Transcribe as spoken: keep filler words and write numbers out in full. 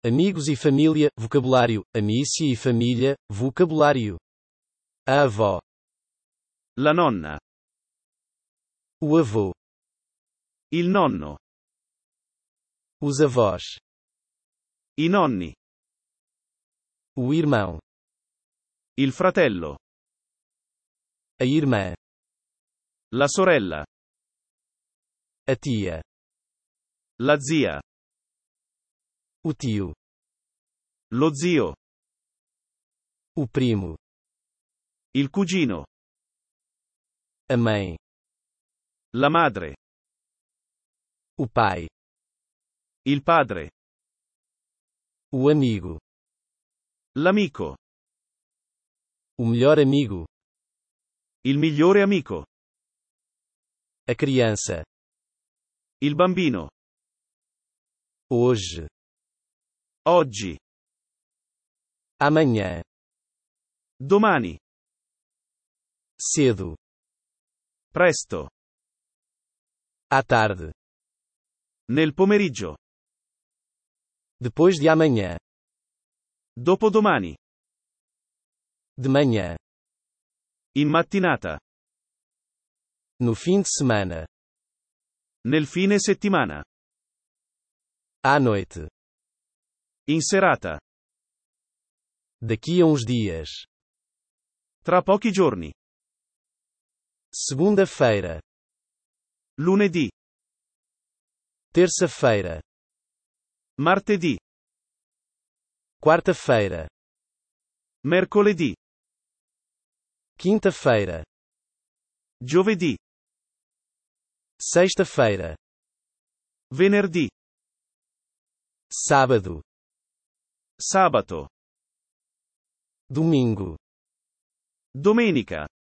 Amigos e família, vocabulário. Amici e família, vocabulário. A avó. La nonna. O avô. Il nonno. Os avós. I nonni. O irmão. Il fratello. A irmã. La sorella. A tia. La zia. O tio. Lo zio. O primo. Il cugino. A mãe. La madre. O pai. Il padre. O amigo. L'amico. O melhor amigo. Il migliore amico. A criança. Il bambino. Hoje. Oggi. Amanhã. Domani. Cedo. Presto. À tarde. Nel pomeriggio. Depois de amanhã. Dopodomani. De manhã. In mattinata. No fim de semana. Nel fine settimana. À noite. In serata. Daqui a uns dias. Tra pochi giorni. Segunda-feira. Lunedì. Terça-feira. Martedì. Quarta-feira. Mercoledì. Quinta-feira. Giovedì. Sexta-feira. Venerdì. Sábado. Sabato. Domingo. Domenica.